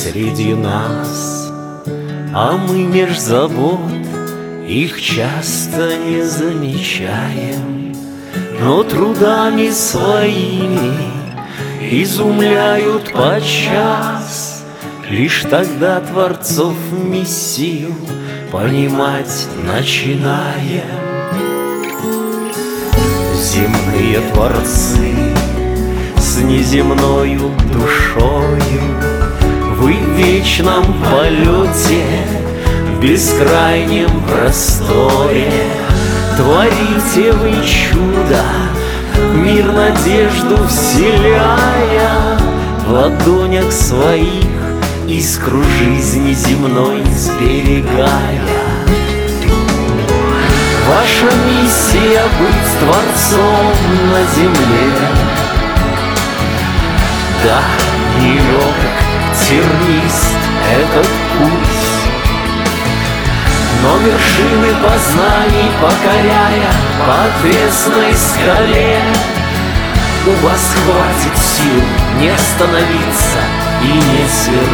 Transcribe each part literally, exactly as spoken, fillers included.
среди нас, а мы меж забот их часто не замечаем, но трудами своими изумляют подчас. Лишь тогда творцов миссию понимать начинаем. Земные творцы с неземною душою, вы в вечном полете, в бескрайнем просторе творите вы чудо, мир надежду вселяя, в ладонях своих искру жизни земной сберегая. Ваша миссия — быть творцом на земле. Да, нелегок, тернист этот путь, но вершины познаний покоряя по отвесной скале, у вас хватит сил не остановиться и не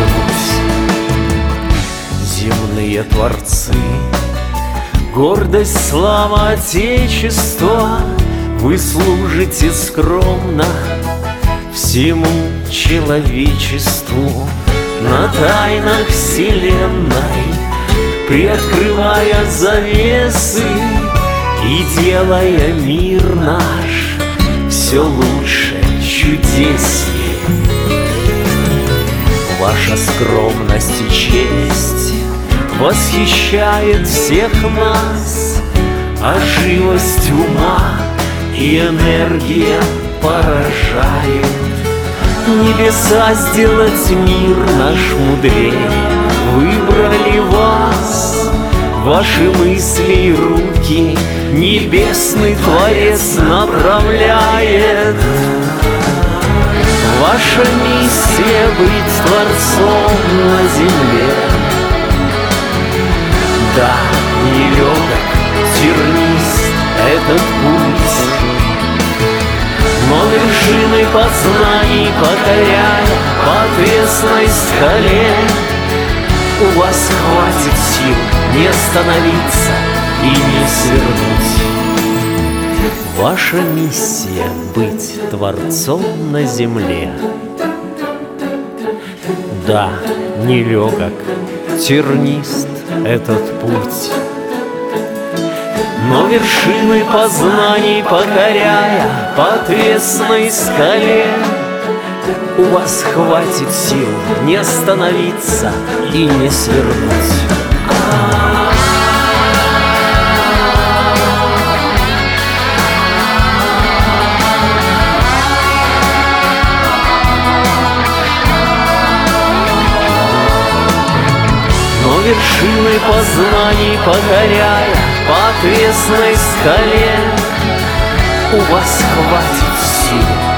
свернуть. Земные творцы, гордость, слава Отечества, вы служите скромно всему человечеству на тайнах вселенной, приоткрывая завесы и делая мир наш все лучше, чудеснее. Ваша скромность и честь восхищает всех нас, а живость ума и энергия поражают. Небеса сделать мир наш мудрее выбрали вас. Ваши мысли и руки небесный Творец направляет. Ваша миссия — быть творцом на земле. Да, нелегок, тернист этот путь, но вершины познаний покоряя по отвесной скале, у вас хватит сил не остановиться и не свернуть. Ваша миссия — быть творцом на земле. Да, нелегок, тернист этот путь, но вершины познаний покоряя по отвесной скале, у вас хватит сил не остановиться и не свернуть. Но вершины познаний покоряя по отвесной скале, у вас хватит сил